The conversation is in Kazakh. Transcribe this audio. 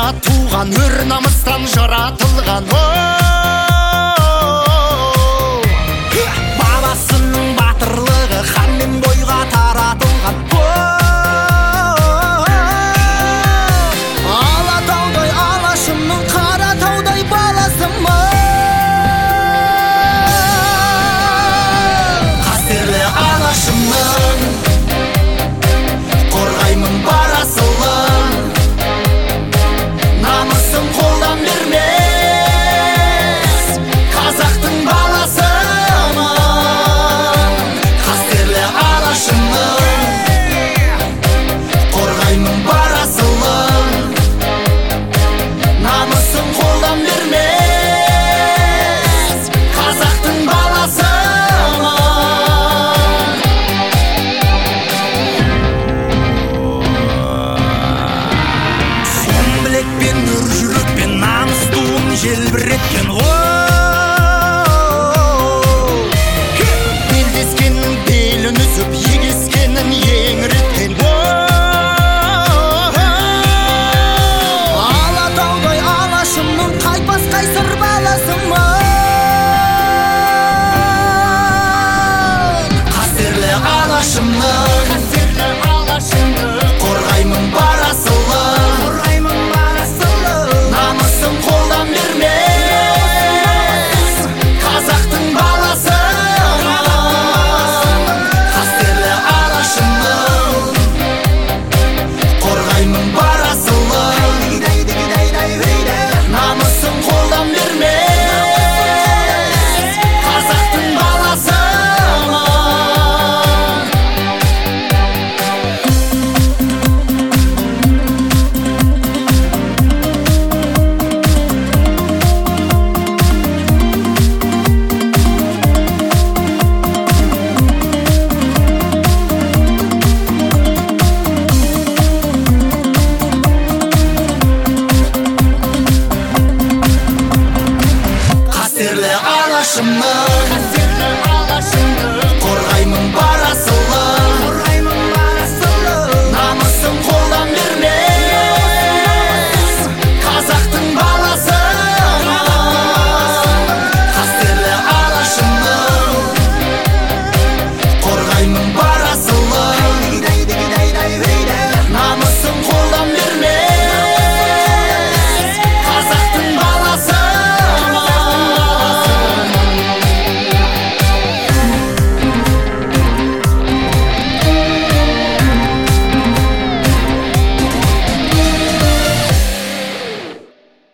туған, өр намыстан жаратылған. Бабасының батырлығы хан мен бойға таратылған. Алатаудай алашымның, Қаратаудай баласымын. Қастерлі алашымның, қорғаймын бар асылын. Намысын қолдан бермес, қазақтың баласымын. Қастерлі алашымның, қорғаймын бар асылын. Намысын қолдан бермес, қазақтың баласымын. Сом білекпен, өр жүрекпен, намыс туын желбіреткен. Белдескеннің белін үзіп, егескенін еңіреткен. Алатаудай алашымның, қайтпас қайсыр баласымын. Қастерлі алашымның, қорғаймын бар асылын. Намысын қолдан бермес, қазақтың баласымын. Қастерлі алашымның, қорғаймын бар асылын. Намысын қолдан бермес, қазақтың баласымын. Қастерлі алашымның,